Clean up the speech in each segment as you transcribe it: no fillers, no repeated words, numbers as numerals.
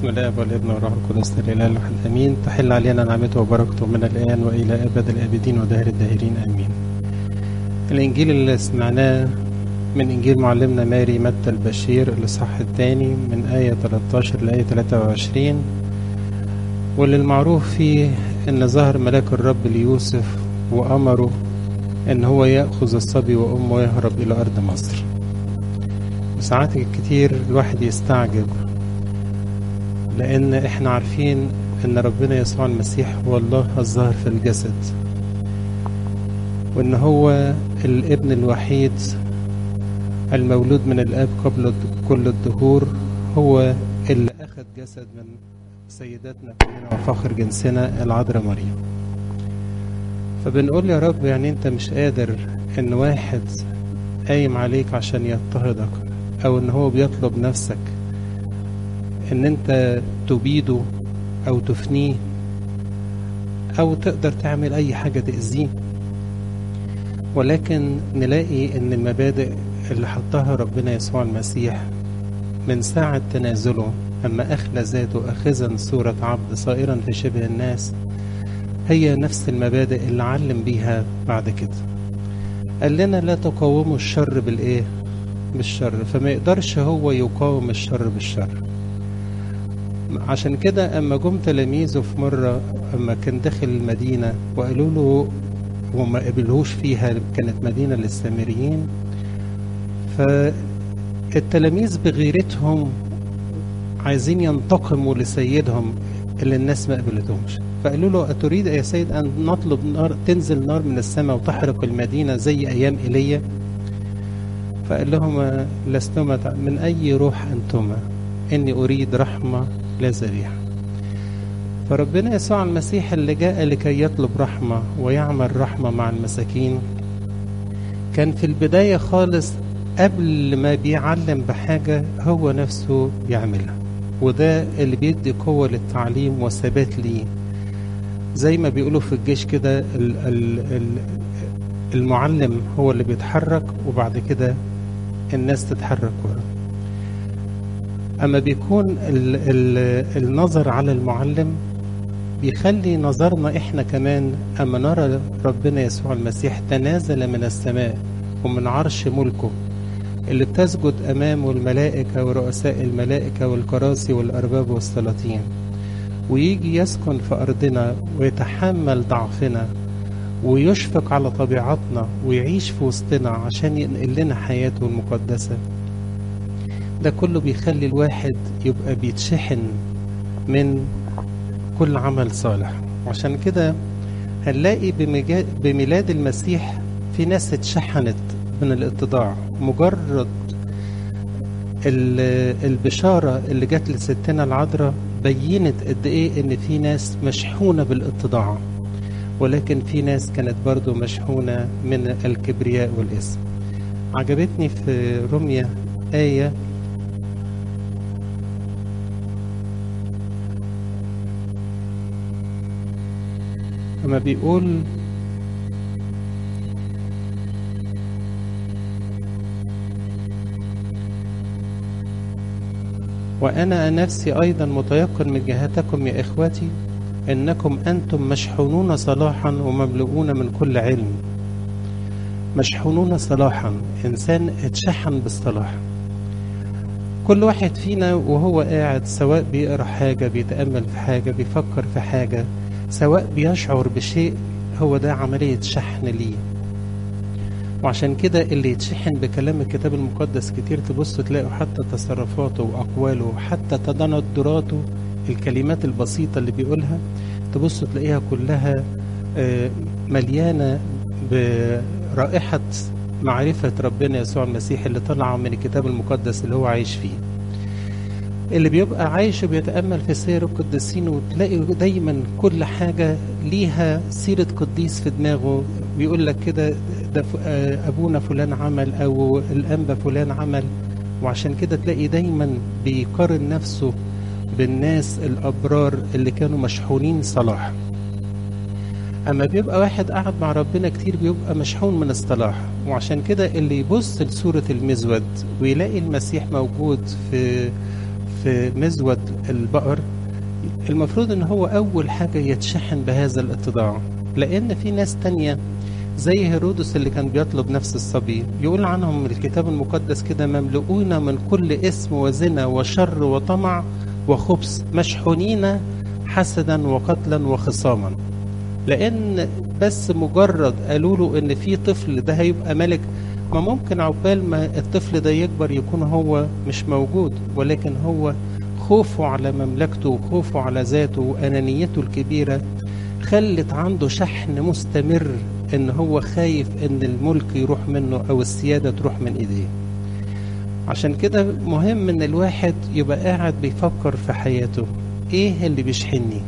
الآب والابن والروح القدس الإله الواحد آمين. تحل علينا نعمته وبركته من الآن وإلى أبد الآبدين ودهر الداهرين آمين. الإنجيل اللي سمعناه من إنجيل معلمنا ماري متى البشير الإصحاح الثاني من آية 13 لآية 23، واللي المعروف فيه إن ظهر ملاك الرب ليوسف وأمره إن هو يأخذ الصبي وأمه ويهرب إلى أرض مصر. وساعات كتير الواحد يستعجب، لأن إحنا عارفين إن ربنا يسوع المسيح هو الله الظاهر في الجسد، وإن هو الابن الوحيد المولود من الآب قبل كل الدهور، هو اللي أخذ جسد من سيداتنا كلنا وفخر جنسنا العذراء مريم. فبنقول يا رب، يعني أنت مش قادر إن واحد قايم عليك عشان يضطهدك، أو إن هو بيطلب نفسك إن أنت تبيده أو تفنيه أو تقدر تعمل أي حاجة تأذيه، ولكن نلاقي إن المبادئ اللي حطها ربنا يسوع المسيح من ساعة تنازله أما أخلى ذاته أخذا صورة عبد صائرا في شبه الناس، هي نفس المبادئ اللي علم بيها بعد كده. قال لنا لا تقاوموا الشر بالإيه؟ بالشر، فما يقدرش هو يقاوم الشر بالشر. عشان كده أما جم تلاميذه في مرة أما كان داخل المدينة وقالوا له وما قبلهوش فيها، كانت مدينة للسامريين، فالتلاميذ بغيرتهم عايزين ينتقموا لسيدهم اللي الناس ما قبلتهمش، فقالوا له أتريد يا سيد أن نطلب نار تنزل نار من السماء وتحرق المدينة زي أيام إيليا؟ فقال لهم لستما من أي روح أنتما، إني أريد رحمة لا ذبيحة. فربنا يسوع المسيح اللي جاء لكي يطلب رحمة ويعمل رحمة مع المساكين، كان في البداية خالص قبل ما بيعلم بحاجة هو نفسه بيعملها، وده اللي بيدي قوة للتعليم والثبات ليه. زي ما بيقولوا في الجيش كده، المعلم هو اللي بيتحرك وبعد كده الناس تتحرك ورا. أما بيكون النظر على المعلم بيخلي نظرنا إحنا كمان أما نرى ربنا يسوع المسيح تنازل من السماء ومن عرش ملكه اللي بتسجد أمامه الملائكة ورؤساء الملائكة والكراسي والأرباب والسلاطين، ويجي يسكن في أرضنا ويتحمل ضعفنا ويشفق على طبيعتنا ويعيش في وسطنا عشان ينقل لنا حياته المقدسة. ده كله بيخلي الواحد يبقى بيتشحن من كل عمل صالح. وعشان كده هنلاقي بميلاد المسيح في ناس اتشحنت من الاتضاع. مجرد البشارة اللي جت لستنا العذراء بينت قد ايه ان في ناس مشحونة بالاتضاع، ولكن في ناس كانت برضو مشحونة من الكبرياء والاسم. عجبتني في رمية آية أما بيقول وأنا نفسي أيضا متيقن من جهتكم يا إخوتي إنكم أنتم مشحونون صلاحا ومملؤون من كل علم. مشحونون صلاحا، إنسان اتشحن بالصلاح. كل واحد فينا وهو قاعد، سواء بيقرأ حاجة، بيتأمل في حاجة، بيفكر في حاجة، سواء بيشعر بشيء، هو ده عملية شحن ليه. وعشان كده اللي يتشحن بكلام الكتاب المقدس كتير تبصوا تلاقوا حتى تصرفاته وأقواله، حتى تدندراته، الكلمات البسيطة اللي بيقولها تبصوا تلاقيها كلها مليانة برائحة معرفة ربنا يسوع المسيح اللي طلع من الكتاب المقدس اللي هو عايش فيه. اللي بيبقى عايش وبيتأمل في سير القديسين وتلاقي دايما كل حاجة ليها سيرة قديس في دماغه، بيقول لك كده ده أبونا فلان عمل أو الأنبا فلان عمل. وعشان كده تلاقي دايما بيقارن نفسه بالناس الأبرار اللي كانوا مشحونين صلاح. أما بيبقى واحد قاعد مع ربنا كتير بيبقى مشحون من الصلاح. وعشان كده اللي يبص لسورة المزود ويلاقي المسيح موجود في مزود البقر، المفروض ان هو اول حاجة يتشحن بهذا الاتضاع. لان في ناس تانية زي هيرودس اللي كان بيطلب نفس الصبي، يقول عنهم الكتاب المقدس كده: مملؤون من كل اسم وزنا وشر وطمع وخبث، مشحونين حسدا وقتلا وخصاما. لان بس مجرد قالوا له ان في طفل ده هيبقى ملك، ما ممكن عقبال ما الطفل ده يكبر يكون هو مش موجود، ولكن هو خوفه على مملكته وخوفه على ذاته وأنانيته الكبيرة خلت عنده شحن مستمر ان هو خايف ان الملك يروح منه او السيادة تروح من ايديه. عشان كده مهم ان الواحد يبقى قاعد بيفكر في حياته ايه اللي بيشحنني.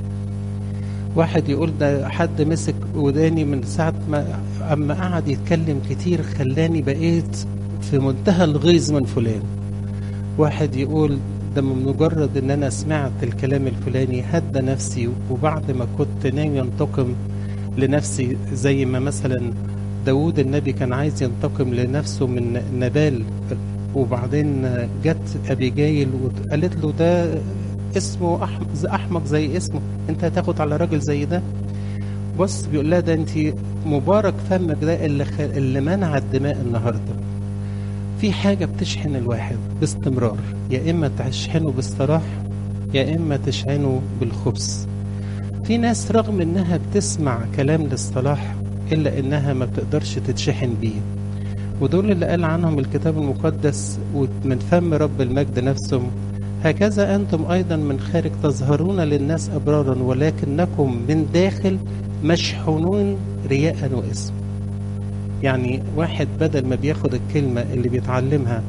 واحد يقول ده حد مسك وداني من ساعة ما اما قعد يتكلم كتير خلاني بقيت في منتهى الغيظ من فلان. واحد يقول ده من مجرد ان انا سمعت الكلام الفلاني هدى نفسي، وبعد ما كنت ناوي ينتقم لنفسي زي ما مثلا داود النبي كان عايز ينتقم لنفسه من نبال، وبعدين جت أبيجايل وقالت له ده اسمه أحمق زي اسمه، انت هتاخد على راجل زي ده؟ بص بيقول لها ده انت مبارك فمك ده اللي منع الدماء النهارده. في حاجة بتشحن الواحد باستمرار، يا إما تشحنه بالصلاح يا إما تشحنه بالخبث. في ناس رغم إنها بتسمع كلام للصلاح إلا إنها ما بتقدرش تتشحن بيه، ودول اللي قال عنهم الكتاب المقدس ومن فم رب المجد نفسهم: هكذا أنتم أيضا من خارج تظهرون للناس أبرارا ولكنكم من داخل مشحونون رياء واسم. يعني واحد بدل ما بياخد الكلمة اللي بيتعلمها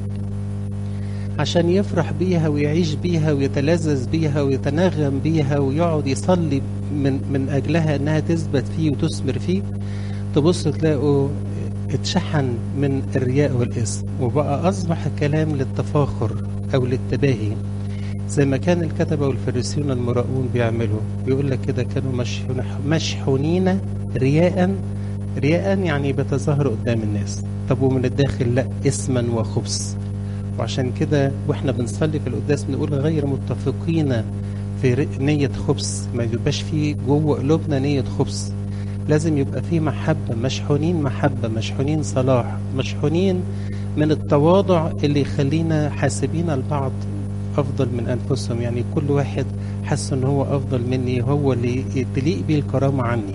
عشان يفرح بيها ويعيش بيها ويتلذذ بيها ويتنغم بيها ويقعد يصلي من أجلها إنها تثبت فيه وتثمر فيه، تبص تلاقوا اتشحن من الرياء والاسم، وبقى أصبح كلام للتفاخر أو للتباهي زي ما كان الكتبة والفريسيون المراؤون بيعملوا. بيقول لك كده كانوا مشحونين رياء يعني بيتظاهروا قدام الناس. طب ومن الداخل لا، اسما وخبث. وعشان كده واحنا بنصلي في القداس بنقول غير متفقين في نية خبث، ما يبقاش فيه جوه قلوبنا نية خبث. لازم يبقى فيه محبة، مشحونين محبة، مشحونين صلاح، مشحونين من التواضع اللي يخلينا حاسبين البعض أفضل من أنفسهم. يعني كل واحد حس إن هو أفضل مني، هو اللي تليق بيه الكرامة عني.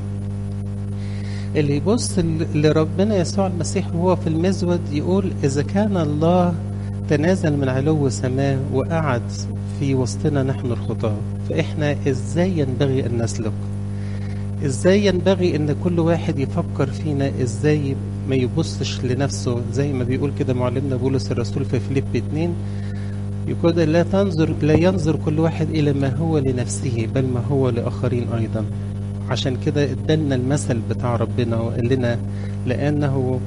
اللي يبص لربنا يسوع المسيح وهو في المزود يقول: إذا كان الله تنازل من علو سماه وقعد في وسطنا نحن الخطاة، فإحنا إزاي ينبغي أن نسلك؟ إزاي ينبغي أن كل واحد يفكر فينا إزاي ما يبصش لنفسه، زي ما بيقول كده معلمنا بولس الرسول في فيليب 2 يقول: لا ينظر كل واحد إلى ما هو لنفسه بل ما هو لآخرين أيضا. عشان كده ادالنا المثل بتاع ربنا وقال لنا: لأنه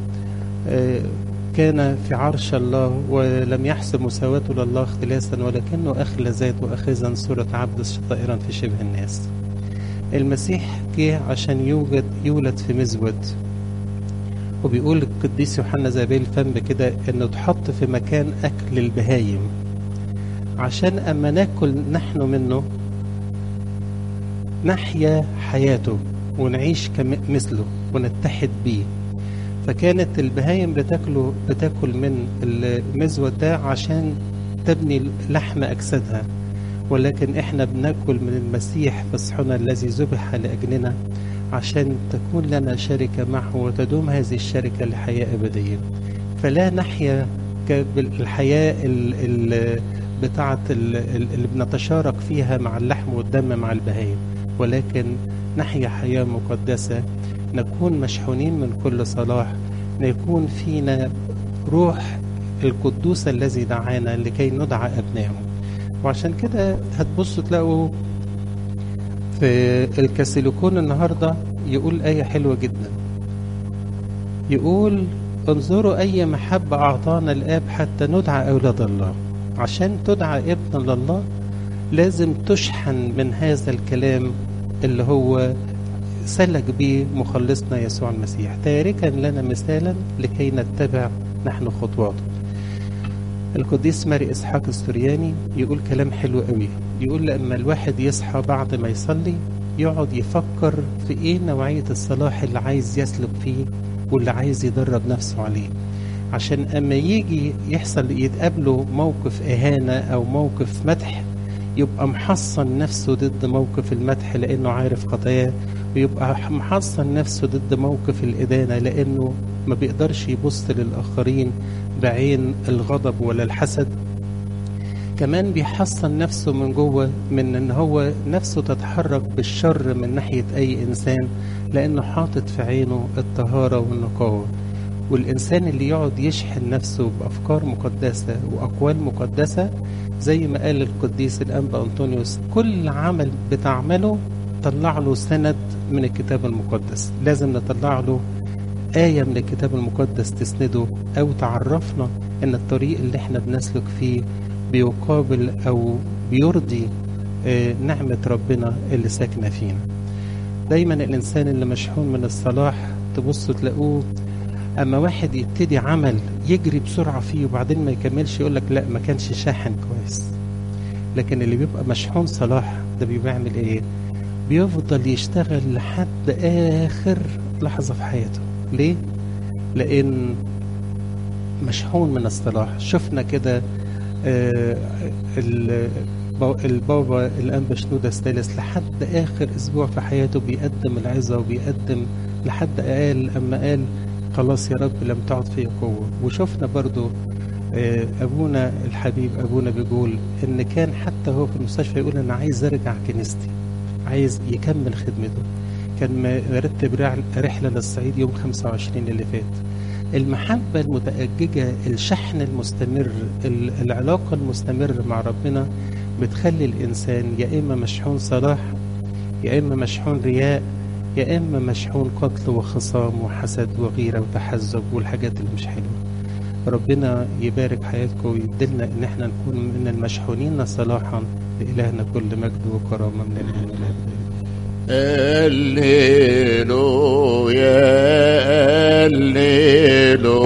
كان في عرش الله ولم يحسب مساواته لله اختلاسا ولكنه أخلى ذاته أخذا صورة عبد طائرا في شبه الناس. المسيح جه عشان يولد في مزود، وبيقول القديس يوحنا زابيل الفم كده انه اتحط في مكان اكل البهايم عشان اما ناكل نحن منه نحيا حياته ونعيش مثله ونتحد بيه. فكانت البهايم بتاكل من المزود ده عشان تبني لحم أجسادها، ولكن احنا بناكل من المسيح فصحنا الذي ذبح لأجلنا عشان تكون لنا شركة معه وتدوم هذه الشركة لحياة أبدية. فلا نحيا بالحياة بتاعة اللي بنتشارك فيها مع اللحم والدم مع البهايم، ولكن نحيا حياة مقدسة، نكون مشحونين من كل صلاح، نكون فينا روح القدوس الذي دعانا لكي ندعى أبنائه. وعشان كده هتبصوا تلاقوا في الكاسيليكون النهاردة يقول آية حلوة جدا، يقول: انظروا أي محبة أعطانا الآب حتى ندعى أولاد الله. عشان تدعى ابن لله لازم تشحن من هذا الكلام اللي هو سلك به مخلصنا يسوع المسيح، تاركا لنا مثالا لكي نتبع نحن خطواته. القديس ماري إسحاق السورياني يقول كلام حلو قوي، يقول لما الواحد يصحى بعد ما يصلي يقعد يفكر في ايه نوعية الصلاح اللي عايز يسلك فيه واللي عايز يدرب نفسه عليه، عشان اما يجي يحصل يتقابله موقف اهانة او موقف مدح يبقى محصن نفسه ضد موقف المدح لانه عارف خطاياه، ويبقى محصن نفسه ضد موقف الإدانة لانه ما بيقدرش يبص للآخرين بعين الغضب ولا الحسد. كمان بيحصن نفسه من جوه من ان هو نفسه تتحرك بالشر من ناحية اي انسان لانه حاطط في عينه الطهارة والنقاوة. والإنسان اللي يقعد يشحن نفسه بأفكار مقدسة وأقوال مقدسة زي ما قال القديس الأنبا أنطونيوس، كل عمل بتعمله طلع له سند من الكتاب المقدس، لازم نطلع له آية من الكتاب المقدس تسنده أو تعرفنا إن الطريق اللي احنا بنسلك فيه بيقابل أو بيرضي نعمة ربنا اللي ساكنة فينا. دايما الإنسان اللي مشحون من الصلاح تبصوا تلاقوه اما واحد يبتدي عمل يجري بسرعة فيه وبعدين ما يكملش يقولك لا ما كانش شاحن كويس. لكن اللي بيبقى مشحون صلاح ده بيعمل ايه؟ بيفضل يشتغل لحد اخر لحظة في حياته. ليه؟ لان مشحون من الصلاح. شفنا كده البابا الأنبا شنودة الثالث لحد آخر أسبوع في حياته بيقدم العظة وبيقدم لحد قال خلاص يا رب لم تعد فيه قوة. وشفنا برضو أبونا الحبيب أبونا بيقول إن كان حتى هو في المستشفى يقول أنا عايز أرجع كنيستي، عايز يكمل خدمته. كان مرتب رحلة للصعيد يوم 25 اللي فات. المحبة المتأججة، الشحن المستمر، العلاقة المستمرة مع ربنا بتخلي الإنسان يا إما مشحون صلاح يا إما مشحون رياء يا إما مشحون قتل وخصام وحسد وغيرة وتحزب والحاجات اللي مش حلوة. ربنا يبارك حياتكم ويدلنا إن احنا نكون من المشحونين صلاحا. لإلهنا كل مجد وكرامة من الآن والأبد. هللويا هللويا.